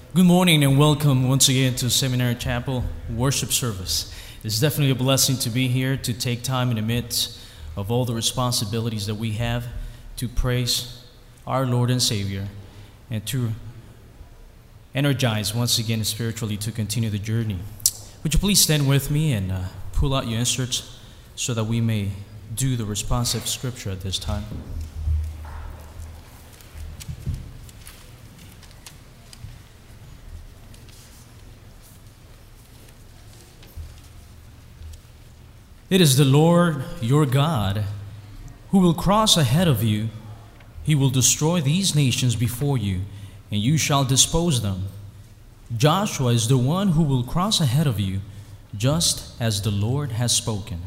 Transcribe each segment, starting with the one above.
Good morning and welcome once again to Seminary Chapel worship service. It's definitely a blessing to be here, to take time in the midst of all the responsibilities that we have to praise our Lord and Savior and to energize once again spiritually to continue the journey. Would you please stand with me and pull out your inserts so that we may do the responsive scripture at this time. It is the Lord your God who will cross ahead of you. He will destroy these nations before you, and you shall dispose them. Joshua is the one who will cross ahead of you, just as the Lord has spoken.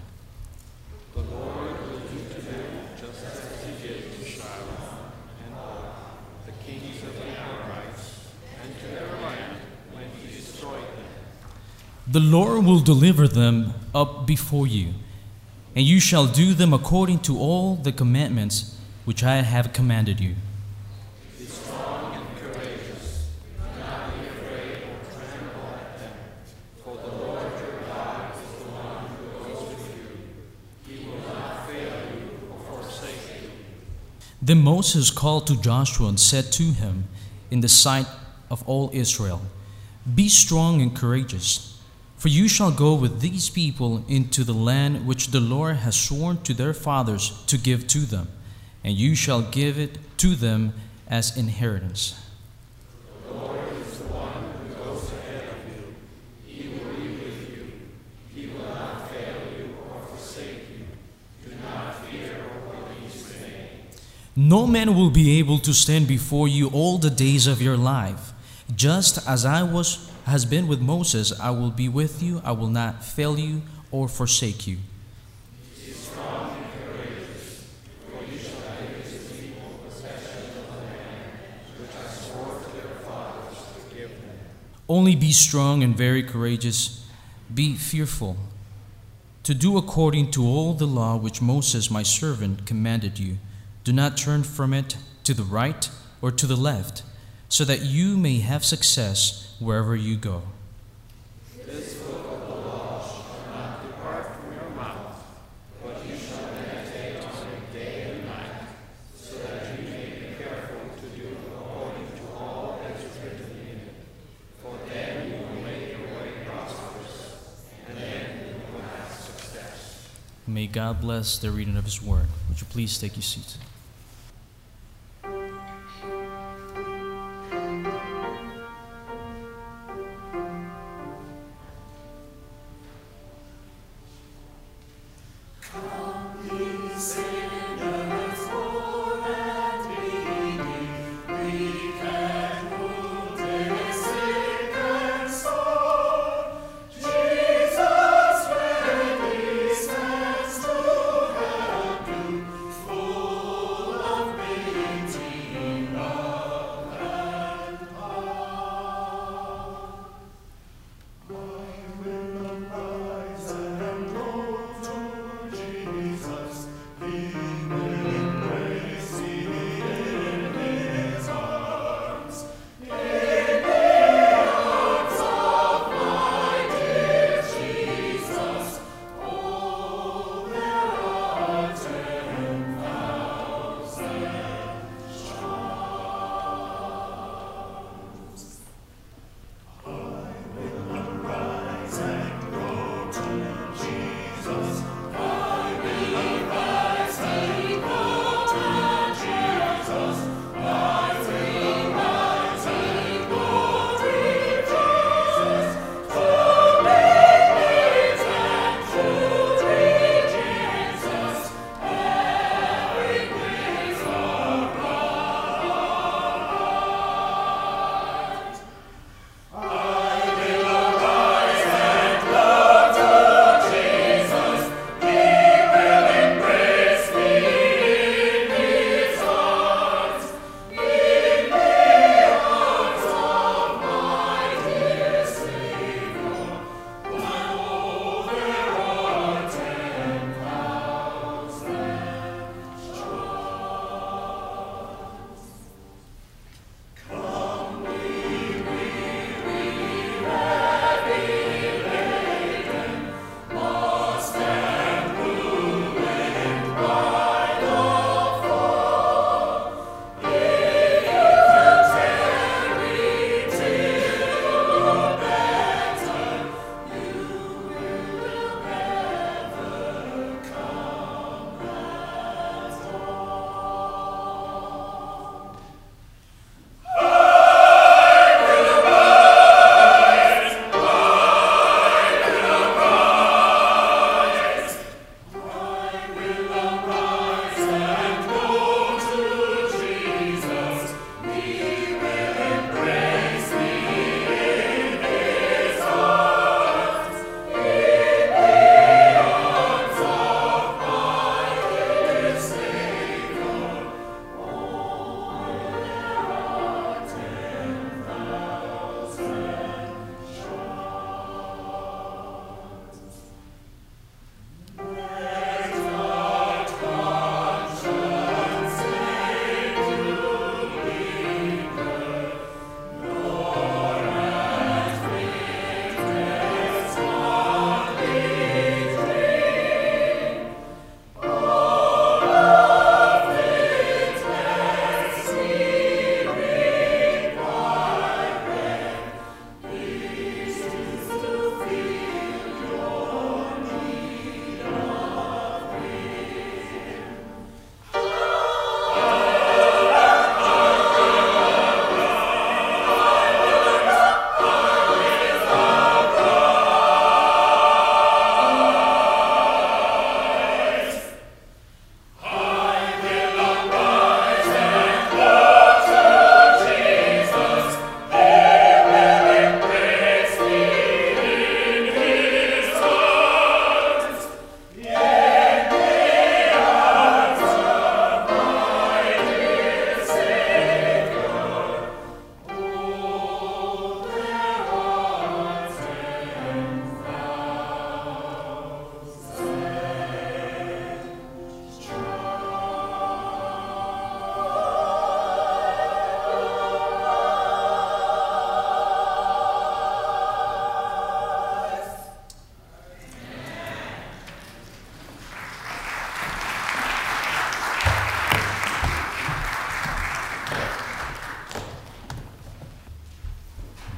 The Lord will do to them just as he did to Shiloh and Og, the kings of the Amorites, and to their land when he destroyed them. The Lord will deliver them up before you, and you shall do them according to all the commandments which I have commanded you. Be strong and courageous. Do not be afraid or tremble at them, for the Lord your God is the one who goes with you. He will not fail you or forsake you. Then Moses called to Joshua and said to him in the sight of all Israel, Be strong and courageous, for you shall go with these people into the land which the Lord has sworn to their fathers to give to them, and you shall give it to them as inheritance. The Lord is the one who goes ahead of you. He will be with you. He will not fail you or forsake you. Do not fear or be dismayed. No man will be able to stand before you all the days of your life. Just as has been with Moses, I will be with you. I will not fail you or forsake you. Be strong and courageous, for you shall give this people possession of the land which I swore to their fathers to give them. Only be strong and very courageous. Be fearful, to do according to all the law which Moses my servant commanded you. Do not turn from it to the right or to the left, so that you may have success wherever you go. This book of the law shall not depart from your mouth, but you shall meditate on it day and night, so that you may be careful to do according to all that is written in it. For then you will make your way prosperous, and then you will have success. May God bless the reading of His Word. Would you please take your seats? Oh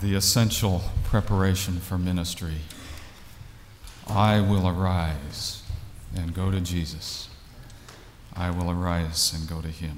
the essential preparation for ministry. I will arise and go to Jesus. I will arise and go to him.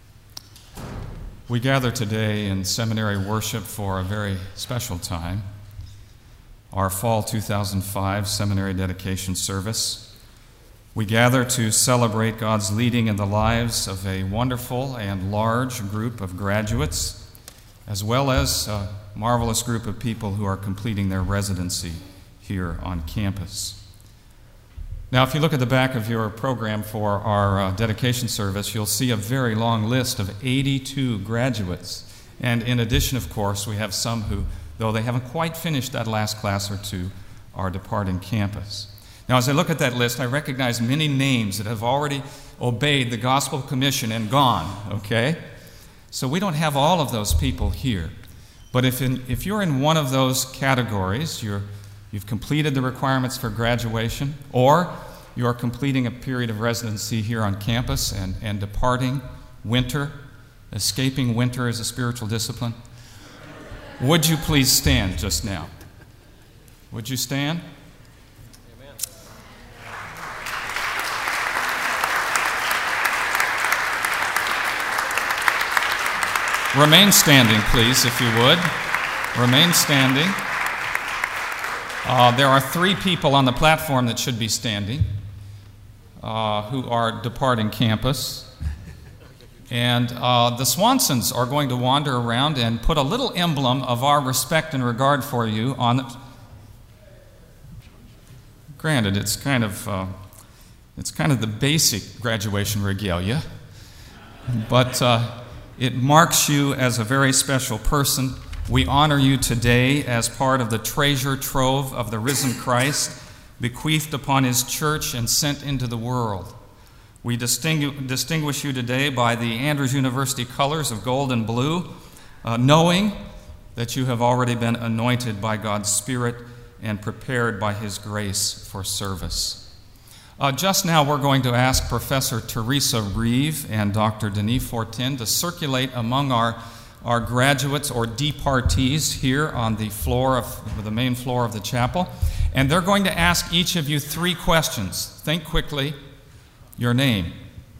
We gather today in seminary worship for a very special time, our fall 2005 seminary dedication service. We gather to celebrate God's leading in the lives of a wonderful and large group of graduates, as well as a marvelous group of people who are completing their residency here on campus. Now, if you look at the back of your program for our dedication service, you'll see a very long list of 82 graduates. And in addition, of course, we have some who, though they haven't quite finished that last class or two, are departing campus. Now, as I look at that list, I recognize many names that have already obeyed the gospel commission and gone, okay? So we don't have all of those people here. But if you're in one of those categories, you've completed the requirements for graduation, or you're completing a period of residency here on campus and departing winter, escaping winter as a spiritual discipline, would you please stand just now? Would you stand? Remain standing, please, if you would. Remain standing. There are 3 people on the platform that should be standing who are departing campus. And the Swansons are going to wander around and put a little emblem of our respect and regard for you on the... Granted, it's kind of the basic graduation regalia, but it marks you as a very special person. We honor you today as part of the treasure trove of the risen Christ, bequeathed upon his church and sent into the world. We distinguish you today by the Andrews University colors of gold and blue, knowing that you have already been anointed by God's Spirit and prepared by his grace for service. Just now we're going to ask Professor Teresa Reeve and Dr. Denis Fortin to circulate among our graduates or departees here on the main floor of the chapel. And they're going to ask each of you 3 questions. Think quickly. Your name.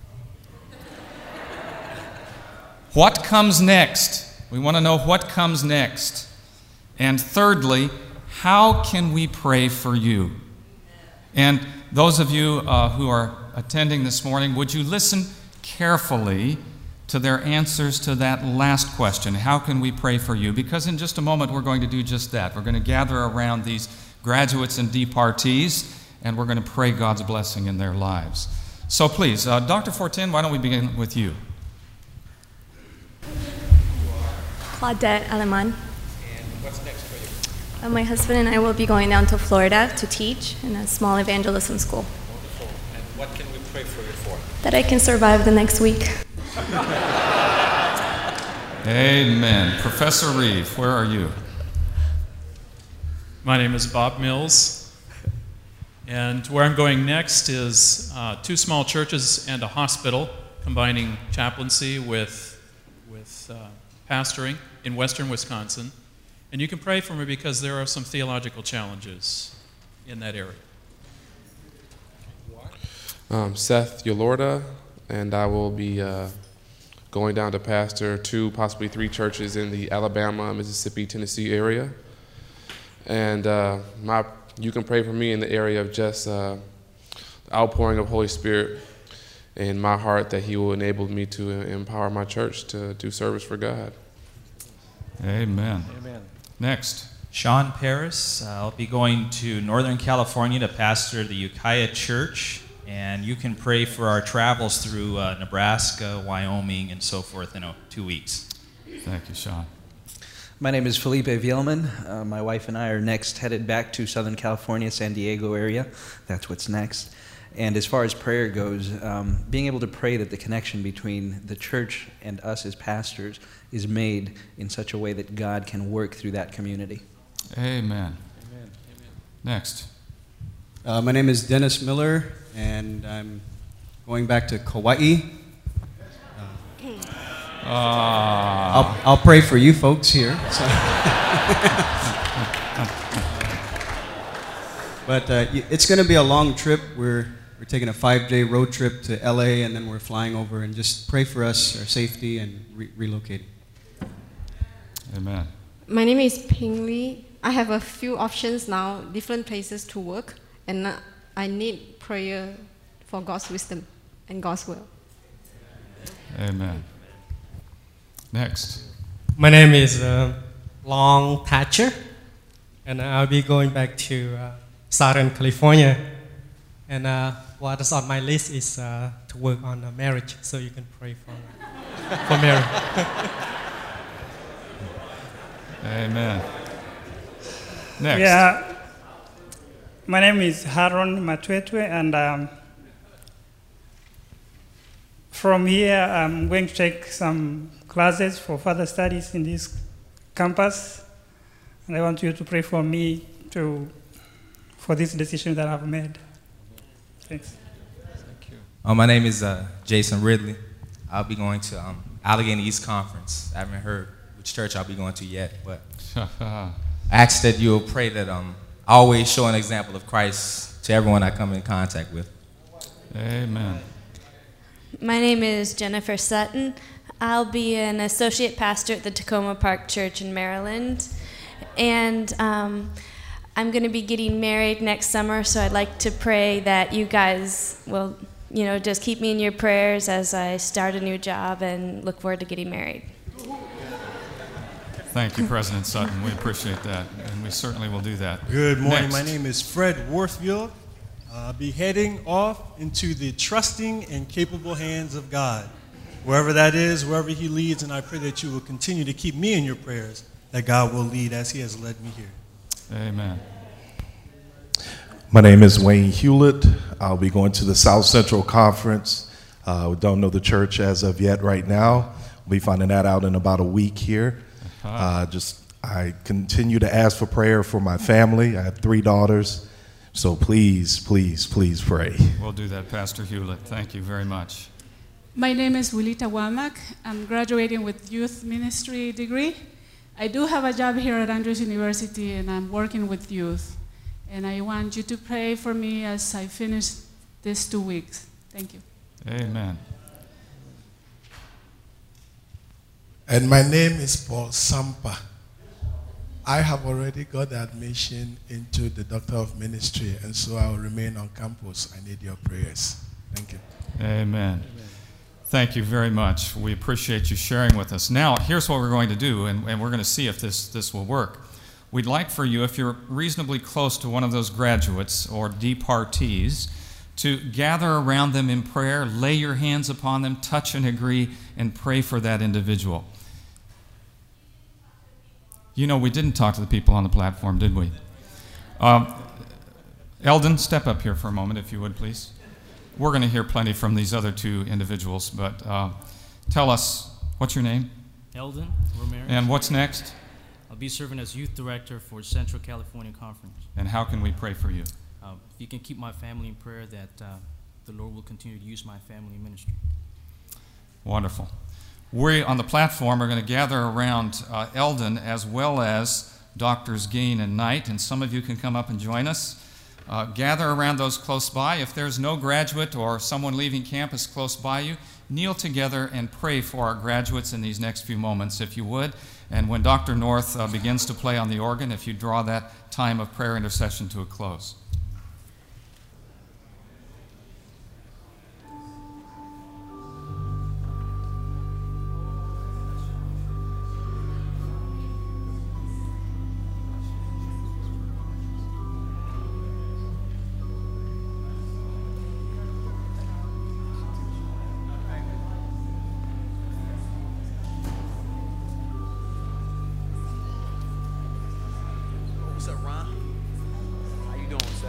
What comes next? We want to know what comes next. And thirdly, how can we pray for you? And those of you who are attending this morning, would you listen carefully to their answers to that last question, how can we pray for you? Because in just a moment we're going to do just that. We're going to gather around these graduates and departees, and we're going to pray God's blessing in their lives. So please, Dr. Fortin, why don't we begin with you? Claudette Aleman. And what's next for you? My husband and I will be going down to Florida to teach in a small evangelism school. Wonderful. And what can we pray for you for? That I can survive the next week. Amen. Professor Reeve, where are you? My name is Bob Mills, and where I'm going next is 2 small churches and a hospital, combining chaplaincy with pastoring in western Wisconsin. And you can pray for me because there are some theological challenges in that area. Seth Yolorda, and I will be going down to pastor 2, possibly 3 churches in the Alabama, Mississippi, Tennessee area. And you can pray for me in the area of just outpouring of Holy Spirit in my heart, that he will enable me to empower my church to do service for God. Amen. Amen. Next. Sean Paris. I'll be going to Northern California to pastor the Ukiah Church, and you can pray for our travels through Nebraska, Wyoming, and so forth in 2 weeks. Thank you, Sean. My name is Felipe Vielman. My wife and I are next headed back to Southern California, San Diego area. That's what's next. And as far as prayer goes, being able to pray that the connection between the church and us as pastors is made in such a way that God can work through that community. Amen. Amen. Amen. Next. My name is Dennis Miller, and I'm going back to Kauai. I'll pray for you folks here. So. But it's going to be a long trip. We're taking a 5-day road trip to LA, and then we're flying over, and just pray for us, our safety, and relocating. Amen. My name is Ping Li. I have a few options now, different places to work, and I need prayer for God's wisdom and God's will. Amen. Next. My name is Long Thatcher, and I'll be going back to Southern California. And what is on my list is to work on a marriage, so you can pray for marriage. Amen. Next. Yeah, my name is Haron Matwetwe, and from here I'm going to take some classes for further studies in this campus, and I want you to pray for me for this decision that I've made. Thanks. Thank you. My name is Jason Ridley. I'll be going to Allegheny East Conference. I haven't heard which church I'll be going to yet, but I ask that you'll pray that I always show an example of Christ to everyone I come in contact with. Amen. My name is Jennifer Sutton. I'll be an associate pastor at the Tacoma Park Church in Maryland. And I'm going to be getting married next summer, so I'd like to pray that you guys will, just keep me in your prayers as I start a new job and look forward to getting married. Thank you, President Sutton. We appreciate that, and we certainly will do that. Good morning. Next. My name is Fred Worthfield. I'll be heading off into the trusting and capable hands of God. Wherever that is, wherever He leads, and I pray that you will continue to keep me in your prayers, that God will lead as He has led me here. Amen. My name is Wayne Hewlett. I'll be going to the South Central Conference. We don't know the church as of yet right now. We'll be finding that out in about a week here. I continue to ask for prayer for my family. I have 3 daughters. So please, please, please pray. We'll do that, Pastor Hewlett. Thank you very much. My name is Wilita Wamak. I'm graduating with youth ministry degree. I do have a job here at Andrews University, and I'm working with youth. And I want you to pray for me as I finish these 2 weeks. Thank you. Amen. And my name is Paul Sampa. I have already got the admission into the Doctor of Ministry, and so I will remain on campus. I need your prayers. Thank you. Amen. Thank you very much. We appreciate you sharing with us. Now, here's what we're going to do, and we're going to see if this will work. We'd like for you, if you're reasonably close to one of those graduates or departees, to gather around them in prayer, lay your hands upon them, touch and agree, and pray for that individual. We didn't talk to the people on the platform, did we? Eldon, step up here for a moment, if you would, please. We're going to hear plenty from these other 2 individuals, but tell us, what's your name? Eldon Romero. And what's next? I'll be serving as youth director for Central California Conference. And how can we pray for you? If you can keep my family in prayer, that the Lord will continue to use my family in ministry. Wonderful. We, on the platform, are going to gather around Eldon as well as Doctors Gain and Knight, and some of you can come up and join us. Gather around those close by. If there's no graduate or someone leaving campus close by you, kneel together and pray for our graduates in these next few moments, if you would. And when Dr. North begins to play on the organ, if you draw that time of prayer intercession to a close. What's up, Ron? How you doing, sir?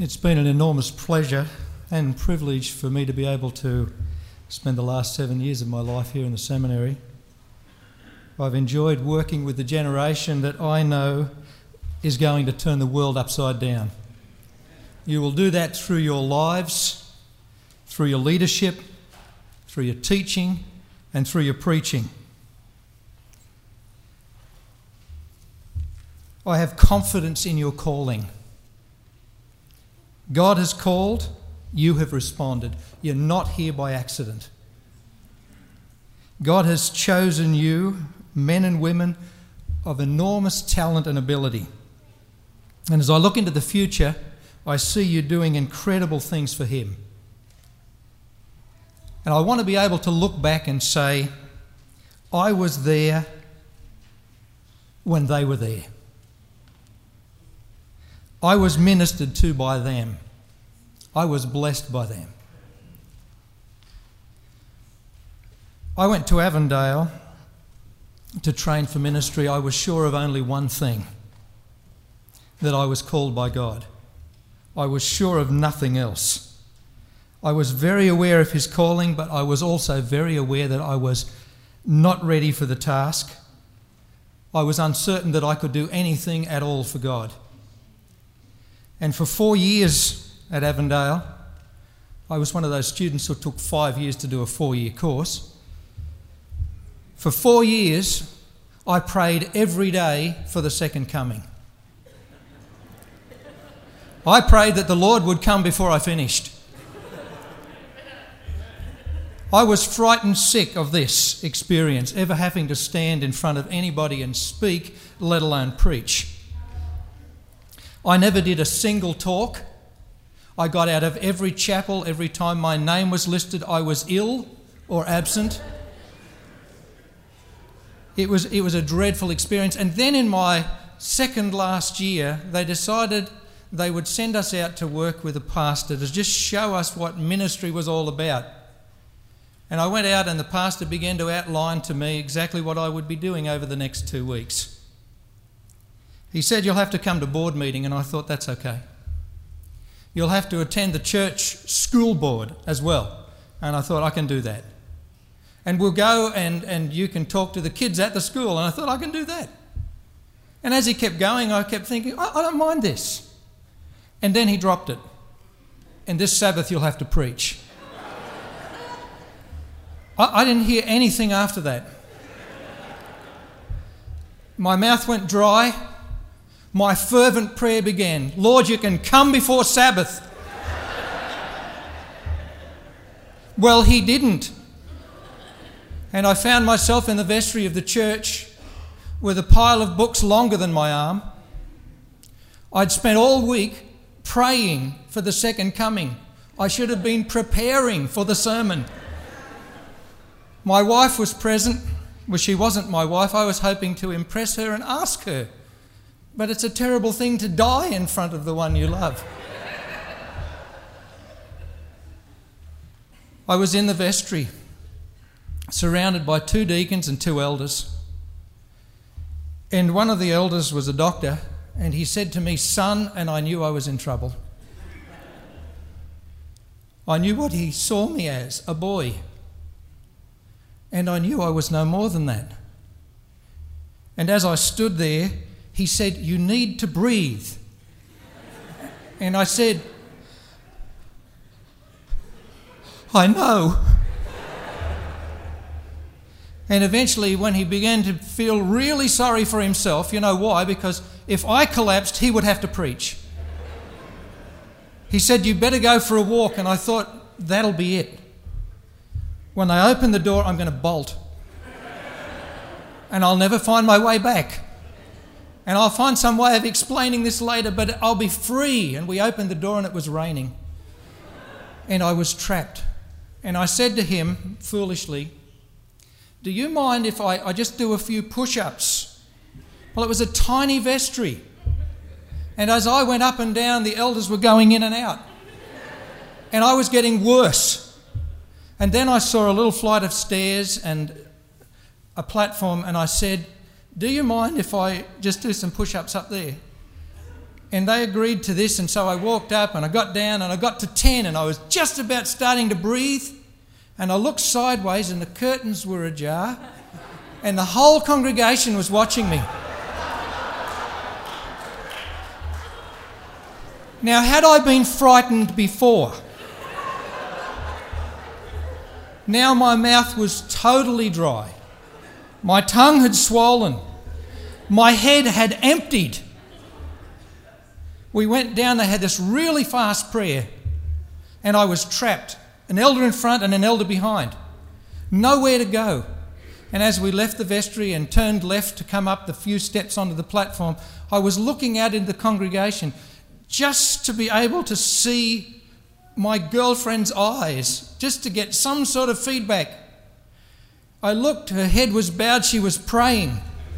It's been an enormous pleasure and privilege for me to be able to spend the last 7 years of my life here in the seminary. I've enjoyed working with the generation that I know is going to turn the world upside down. You will do that through your lives, through your leadership, through your teaching, and through your preaching. I have confidence in your calling. God has called, you have responded. You're not here by accident. God has chosen you, men and women of enormous talent and ability. And as I look into the future, I see you doing incredible things for Him. And I want to be able to look back and say, I was there when they were there. I was ministered to by them. I was blessed by them. I went to Avondale to train for ministry. I was sure of only one thing, that I was called by God. I was sure of nothing else. I was very aware of His calling, but I was also very aware that I was not ready for the task. I was uncertain that I could do anything at all for God. And for 4 years at Avondale, I was one of those students who took 5 years to do a 4-year course. For 4 years, I prayed every day for the second coming. I prayed that the Lord would come before I finished. I was frightened sick of this experience, ever having to stand in front of anybody and speak, let alone preach. I never did a single talk. I got out of every chapel every time my name was listed. I was ill or absent. It was a dreadful experience. And then in my second last year, they decided they would send us out to work with a pastor to just show us what ministry was all about. And I went out and the pastor began to outline to me exactly what I would be doing over the next 2 weeks. He said, you'll have to come to board meeting, and I thought, that's okay. You'll have to attend the church school board as well. And I thought, I can do that. And we'll go and you can talk to the kids at the school. And I thought, I can do that. And as he kept going, I kept thinking, I don't mind this. And then he dropped it. And this Sabbath you'll have to preach. I didn't hear anything after that. My mouth went dry. My fervent prayer began. Lord, you can come before Sabbath. Well, he didn't. And I found myself in the vestry of the church with a pile of books longer than my arm. I'd spent all week praying for the second coming. I should have been preparing for the sermon. My wife was present. Well, she wasn't my wife. I was hoping to impress her and ask her. But it's a terrible thing to die in front of the one you love. I was in the vestry, surrounded by 2 deacons and 2 elders. And one of the elders was a doctor, and he said to me, son, and I knew I was in trouble. I knew what he saw me as, a boy. And I knew I was no more than that. And as I stood there, he said, you need to breathe. And I said, I know. And eventually, when he began to feel really sorry for himself, you know why? Because if I collapsed, he would have to preach. He said, you better go for a walk. And I thought, that'll be it. When they open the door, I'm going to bolt. And I'll never find my way back. And I'll find some way of explaining this later, but I'll be free. And we opened the door and it was raining. And I was trapped. And I said to him, foolishly, do you mind if I just do a few push-ups? Well, it was a tiny vestry. And as I went up and down, the elders were going in and out. And I was getting worse. And then I saw a little flight of stairs and a platform, and I said, do you mind if I just do some push-ups up there? And they agreed to this, and so I walked up and I got down and I got to 10 and I was just about starting to breathe, and I looked sideways and the curtains were ajar and the whole congregation was watching me. Now, had I been frightened before, now my mouth was totally dry. My tongue had swollen. My head had emptied. We went down, they had this really fast prayer, and I was trapped. An elder in front and an elder behind. Nowhere to go. And as we left the vestry and turned left to come up the few steps onto the platform, I was looking out into the congregation just to be able to see my girlfriend's eyes, just to get some sort of feedback. I looked, her head was bowed, she was praying.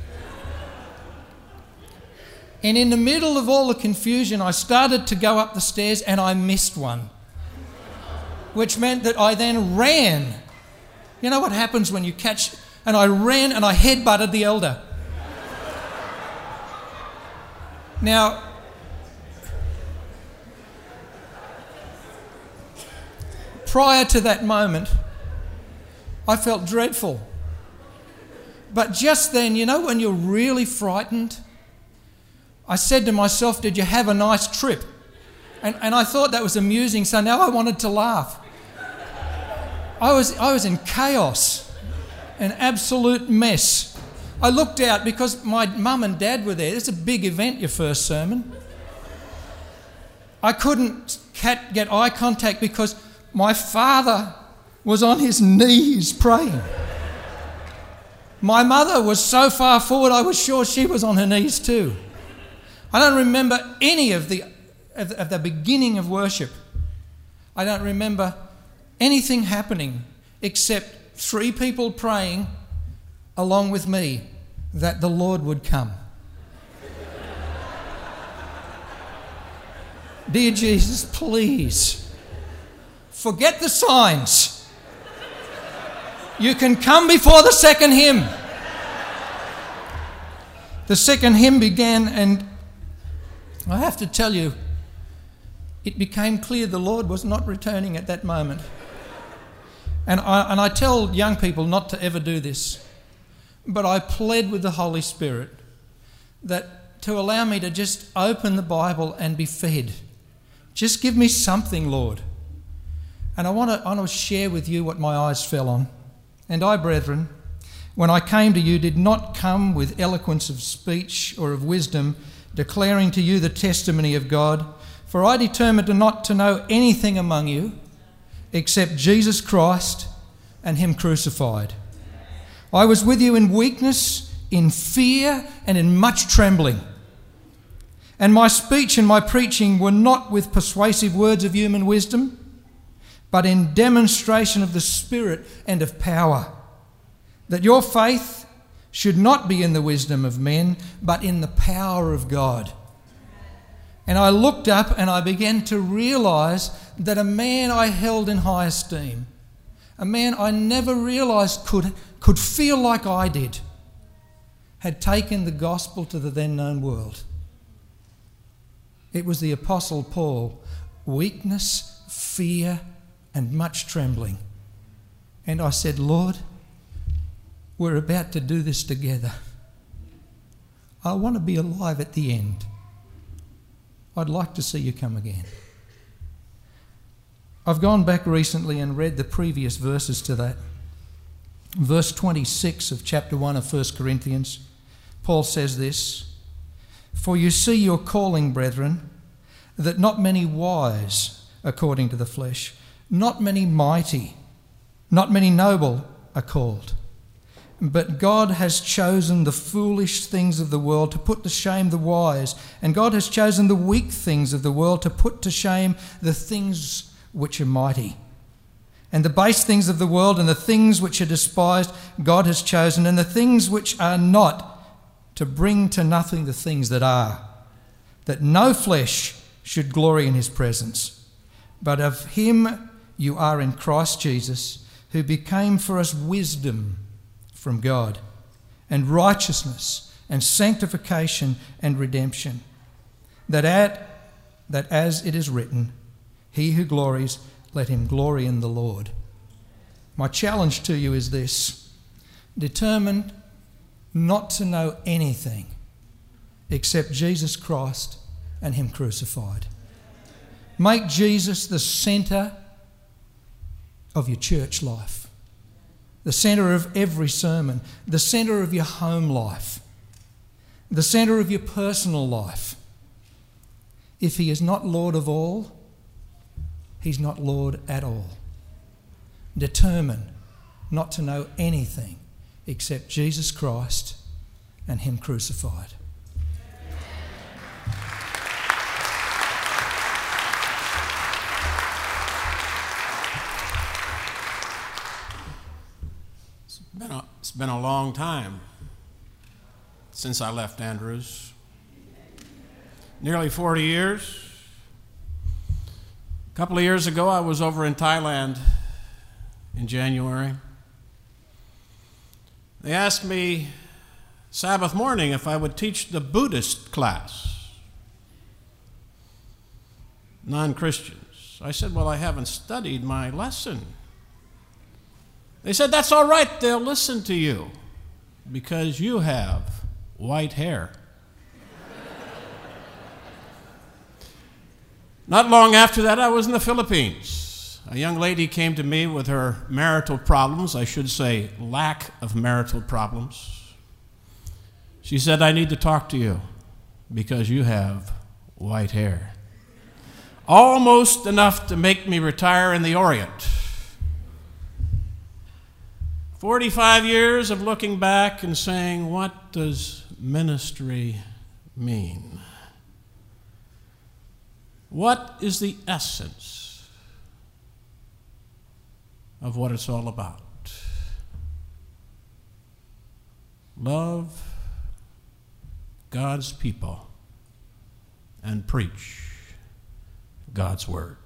And in the middle of all the confusion, I started to go up the stairs and I missed one, which meant that I then ran. You know what happens when you catch... And I ran and I headbutted the elder. Now, prior to that moment, I felt dreadful. But just then, you know when you're really frightened? I said to myself, did you have a nice trip? And I thought that was amusing, so now I wanted to laugh. I was in chaos, an absolute mess. I looked out because my mum and dad were there. It's a big event, your first sermon. I couldn't get eye contact because my father was on his knees praying. My mother was so far forward, I was sure she was on her knees too. I don't remember any of the beginning of worship. I don't remember anything happening except 3 people praying along with me that the Lord would come. Dear Jesus, please, forget the signs. You can come before the second hymn. The second hymn began, and I have to tell you, it became clear the Lord was not returning at that moment. And I tell young people not to ever do this, but I pled with the Holy Spirit that to allow me to just open the Bible and be fed. Just give me something, Lord. And I want to share with you what my eyes fell on. And I, brethren, when I came to you, did not come with eloquence of speech or of wisdom, declaring to you the testimony of God, for I determined not to know anything among you except Jesus Christ and him crucified. I was with you in weakness, in fear, and in much trembling. And my speech and my preaching were not with persuasive words of human wisdom, but in demonstration of the Spirit and of power, that your faith should not be in the wisdom of men, but in the power of God. And I looked up and I began to realise that a man I held in high esteem, a man I never realised could feel like I did, had taken the gospel to the then known world. It was the Apostle Paul, weakness, fear, and much trembling. And I said, Lord, we're about to do this together. I want to be alive at the end. I'd like to see you come again. I've gone back recently and read the previous verses to that. Verse 26 of chapter 1 of 1 Corinthians, Paul says this, "For you see your calling, brethren, that not many wise according to the flesh, not many mighty, not many noble are called. But God has chosen the foolish things of the world to put to shame the wise, and God has chosen the weak things of the world to put to shame the things which are mighty. And the base things of the world and the things which are despised God has chosen, and the things which are not, to bring to nothing the things that are, that no flesh should glory in his presence. But of him you are in Christ Jesus, who became for us wisdom from God, and righteousness, and sanctification, and redemption, that as it is written, he who glories, let him glory in the Lord. My challenge to you is this: determine not to know anything except Jesus Christ and him crucified. Make Jesus the centre of your church life, the centre of every sermon, the centre of your home life, the centre of your personal life. If he is not Lord of all, he's not Lord at all. Determine not to know anything except Jesus Christ and him crucified. It's been a long time since I left Andrews. Nearly 40 years. A couple of years ago, I was over in Thailand in January. They asked me Sabbath morning if I would teach the Buddhist class, non-Christians. I said, well, I haven't studied my lesson. They said, that's all right, they'll listen to you because you have white hair. Not long after that, I was in the Philippines. A young lady came to me with her marital problems, I should say lack of marital problems. She said, I need to talk to you because you have white hair. Almost enough to make me retire in the Orient. 45 years of looking back and saying, what does ministry mean? What is the essence of what it's all about? Love God's people and preach God's word.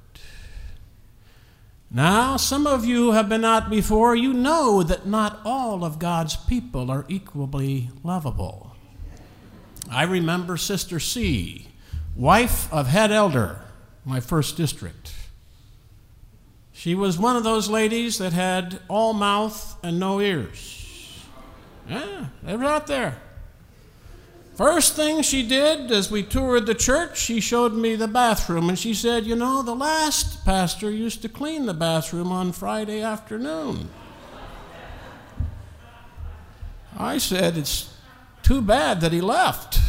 Now, some of you have been out before. You know that not all of God's people are equally lovable. I remember Sister C., wife of head elder, my first district. She was one of those ladies that had all mouth and no ears. Yeah, they were out there. First thing she did as we toured the church, she showed me the bathroom, and she said, you know, the last pastor used to clean the bathroom on Friday afternoon. I said, it's too bad that he left.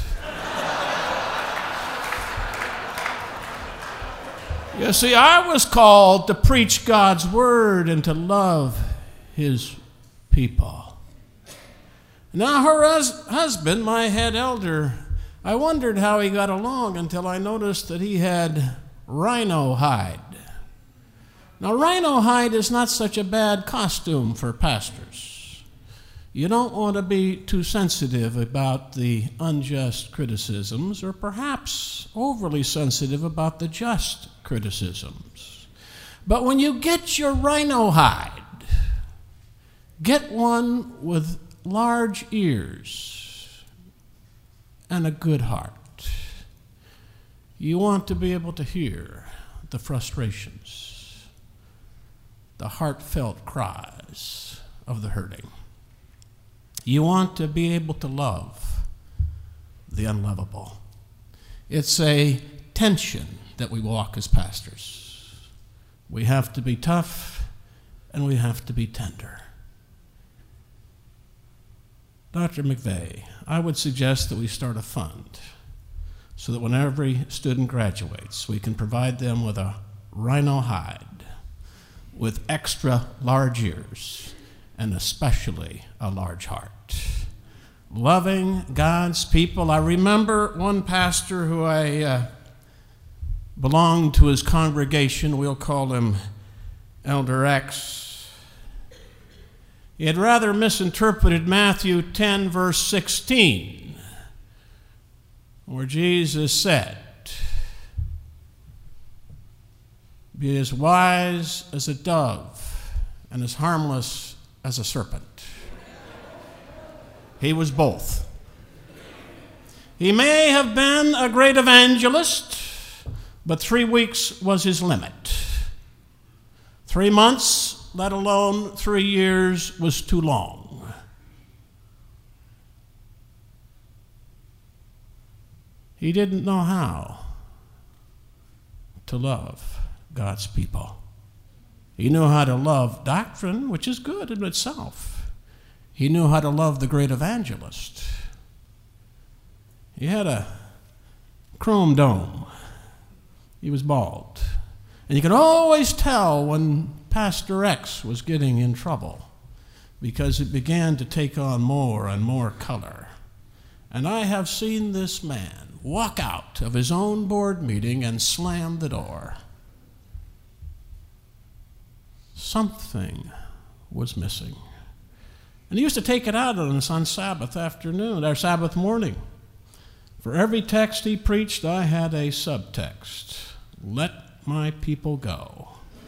You see, I was called to preach God's word and to love his people. Now her husband, my head elder, I wondered how he got along until I noticed that he had rhino hide. Now rhino hide is not such a bad costume for pastors. You don't want to be too sensitive about the unjust criticisms, or perhaps overly sensitive about the just criticisms. But when you get your rhino hide, get one with large ears and a good heart. You want to be able to hear the frustrations, the heartfelt cries of the hurting. You want to be able to love the unlovable. It's a tension that we walk as pastors. We have to be tough and we have to be tender. Dr. McVeigh, I would suggest that we start a fund so that when every student graduates, we can provide them with a rhino hide with extra large ears and especially a large heart. Loving God's people. I remember one pastor who I belonged to his congregation. We'll call him Elder X. He had rather misinterpreted Matthew 10, verse 16, where Jesus said, be as wise as a dove and as harmless as a serpent. He was both. He may have been a great evangelist, but 3 weeks was his limit. 3 months, let alone 3 years, was too long. He didn't know how to love God's people. He knew how to love doctrine, which is good in itself. He knew how to love the great evangelist. He had a chrome dome. He was bald. And you could always tell when Pastor X was getting in trouble because it began to take on more and more color. And I have seen this man walk out of his own board meeting and slam the door. Something was missing. And he used to take it out on us on Sabbath afternoon, or Sabbath morning. For every text he preached, I had a subtext. Let my people go.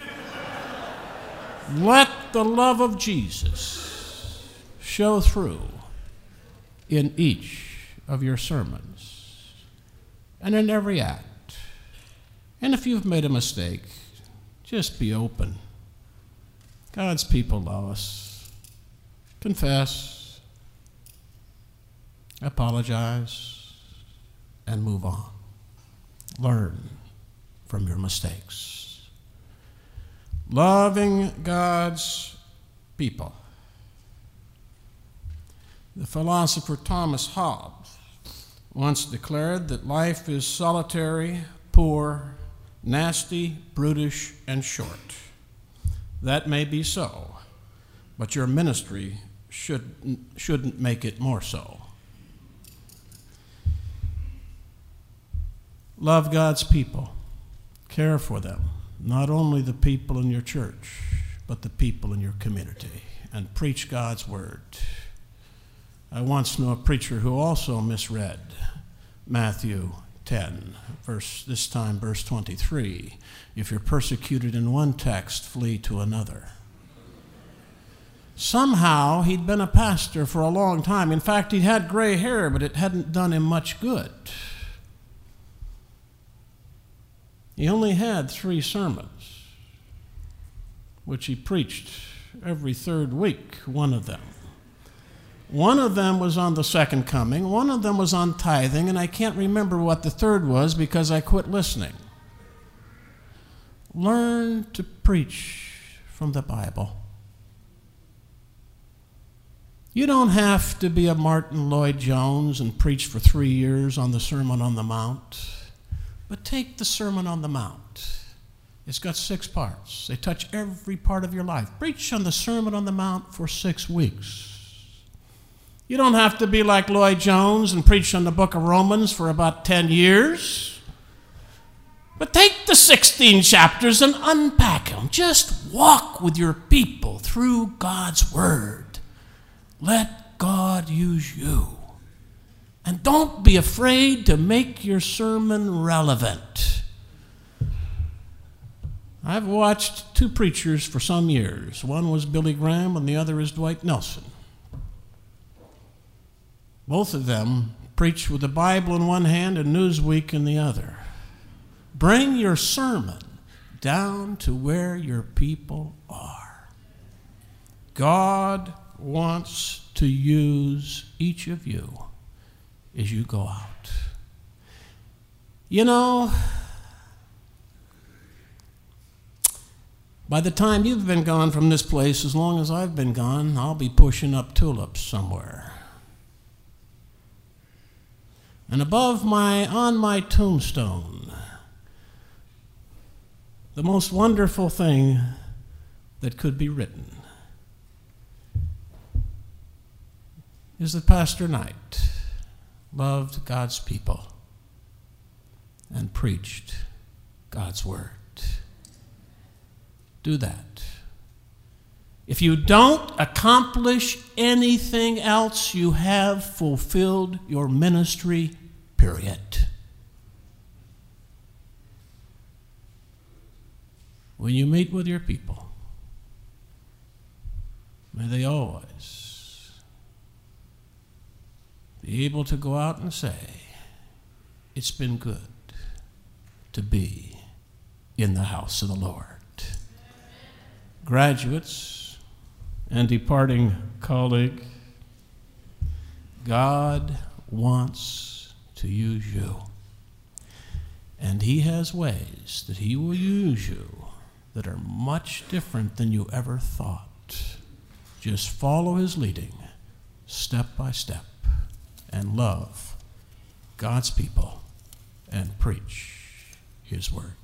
Let the love of Jesus show through in each of your sermons and in every act. And if you've made a mistake, just be open. God's people love us. Confess, apologize, and move on. Learn from your mistakes. Loving God's people. The philosopher Thomas Hobbes once declared that life is solitary, poor, nasty, brutish, and short. That may be so, but your ministry shouldn't make it more so. Love God's people. Care for them, not only the people in your church, but the people in your community, and preach God's word. I once knew a preacher who also misread Matthew 10, verse 23. If you're persecuted in one text, flee to another. Somehow he'd been a pastor for a long time. In fact, he'd had gray hair, but it hadn't done him much good. He only had 3 sermons, which he preached every 3rd week, one of them. One of them was on the second coming, one of them was on tithing, and I can't remember what the 3rd was because I quit listening. Learn to preach from the Bible. You don't have to be a Martin Lloyd-Jones and preach for 3 years on the Sermon on the Mount, but take the Sermon on the Mount. It's got 6 parts. They touch every part of your life. Preach on the Sermon on the Mount for 6 weeks. You don't have to be like Lloyd-Jones and preach on the book of Romans for about 10 years. But take the 16 chapters and unpack them. Just walk with your people through God's Word. Let God use you. And don't be afraid to make your sermon relevant. I've watched 2 preachers for some years. One was Billy Graham and the other is Dwight Nelson. Both of them preach with the Bible in one hand and Newsweek in the other. Bring your sermon down to where your people are. God wants to use each of you as you go out. You know, by the time you've been gone from this place, as long as I've been gone, I'll be pushing up tulips somewhere. And on my tombstone, the most wonderful thing that could be written is that Pastor Knight loved God's people and preached God's word. Do that. If you don't accomplish anything else, you have fulfilled your ministry, period. When you meet with your people, may they always be able to go out and say, it's been good to be in the house of the Lord. Graduates and departing colleague, God wants to use you. And He has ways that He will use you that are much different than you ever thought. Just follow His leading, step by step, and love God's people and preach His word.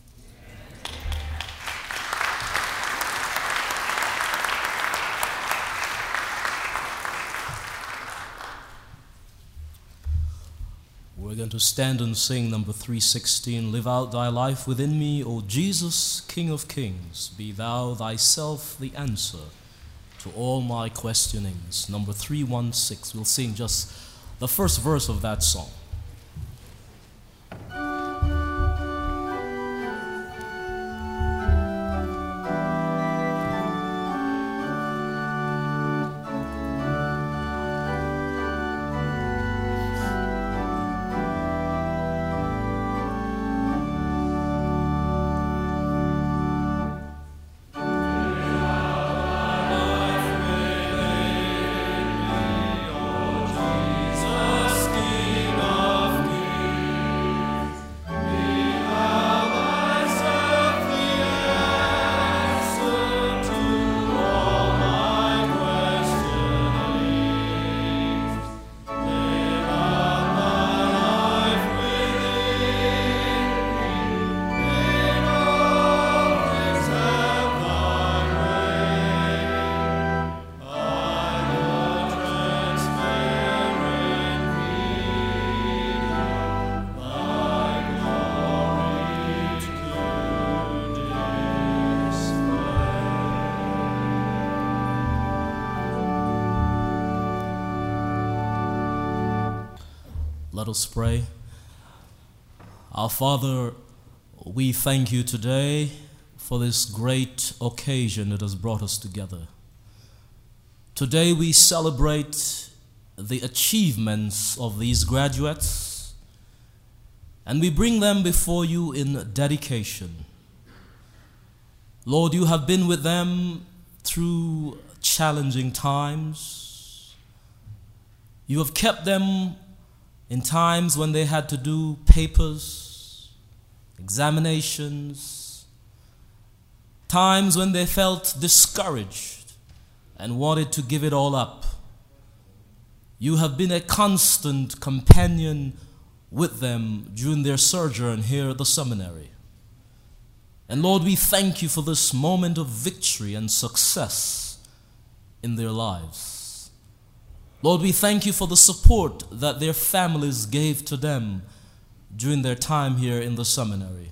We're going to stand and sing number 316, Live Out Thy Life Within Me, O Jesus, King of Kings, be Thou Thyself the answer to all my questionings. Number 316, we'll sing just the first verse of that song. Let us pray. Our Father, we thank You today for this great occasion that has brought us together. Today we celebrate the achievements of these graduates, and we bring them before You in dedication. Lord, You have been with them through challenging times. You have kept them in times when they had to do papers, examinations, times when they felt discouraged and wanted to give it all up. You have been a constant companion with them during their sojourn here at the seminary. And Lord, we thank You for this moment of victory and success in their lives. Lord, we thank You for the support that their families gave to them during their time here in the seminary.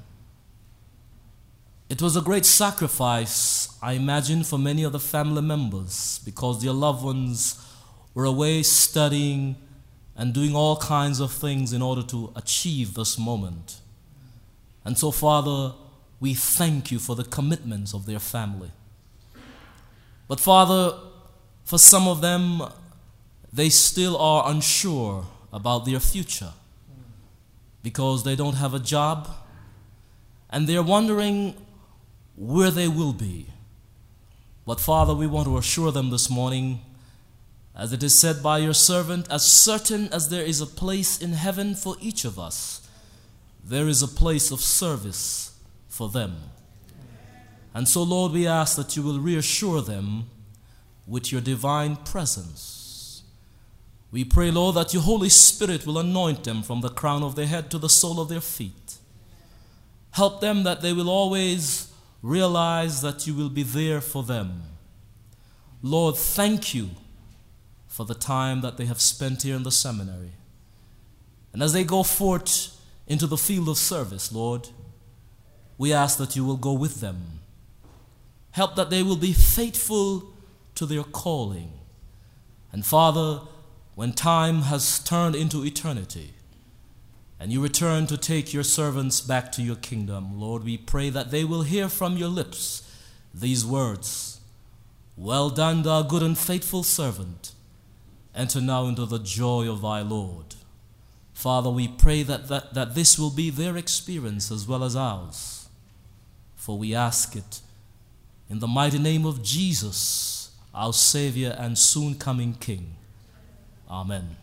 It was a great sacrifice, I imagine, for many of the family members because their loved ones were away studying and doing all kinds of things in order to achieve this moment. And so, Father, we thank You for the commitments of their family. But Father, for some of them, they still are unsure about their future because they don't have a job and they're wondering where they will be. But Father, we want to assure them this morning, as it is said by Your servant, as certain as there is a place in heaven for each of us, there is a place of service for them. And so, Lord, we ask that You will reassure them with Your divine presence. We pray, Lord, that Your Holy Spirit will anoint them from the crown of their head to the sole of their feet. Help them that they will always realize that You will be there for them. Lord, thank You for the time that they have spent here in the seminary. And as they go forth into the field of service, Lord, we ask that You will go with them. Help that they will be faithful to their calling. And Father, when time has turned into eternity and You return to take Your servants back to Your kingdom, Lord, we pray that they will hear from Your lips these words, "Well done, thou good and faithful servant. Enter now into the joy of thy Lord." Father, we pray that this will be their experience as well as ours. For we ask it in the mighty name of Jesus, our Savior and soon coming King. Amen.